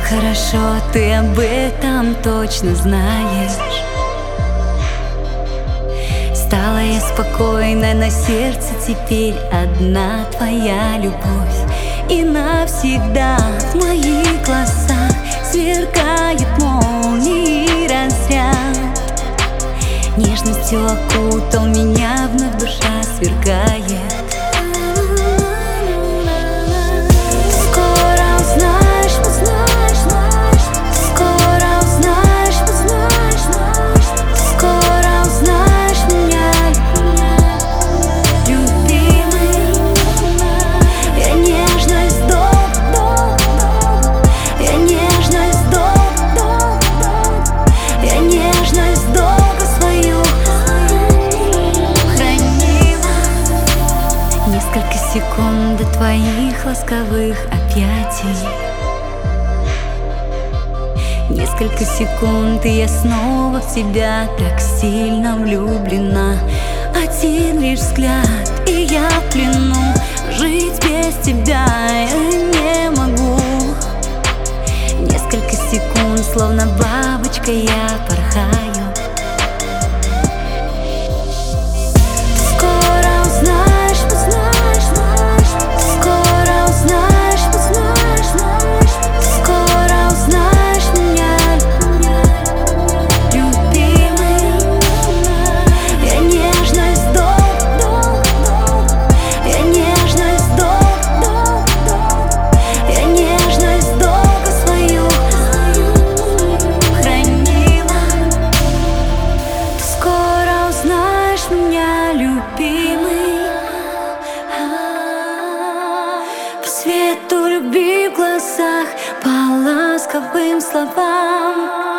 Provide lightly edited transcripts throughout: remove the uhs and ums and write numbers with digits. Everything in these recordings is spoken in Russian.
хорошо, ты об этом точно знаешь. Стала я спокойной, на сердце теперь одна твоя любовь. И навсегда в моих глазах сверкает молнией разряд. Нежностью окутал меня, вновь душа сверкает. Несколько секунд до твоих ласковых объятий. Несколько секунд, и я снова в тебя так сильно влюблена. Один лишь взгляд, и я в плену. Жить без тебя я не могу. Несколько секунд, словно бабочка, я порхаю. Свету любви в глазах, по ласковым словам.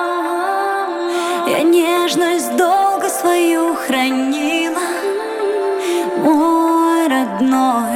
Я нежность долго свою хранила, мой родной.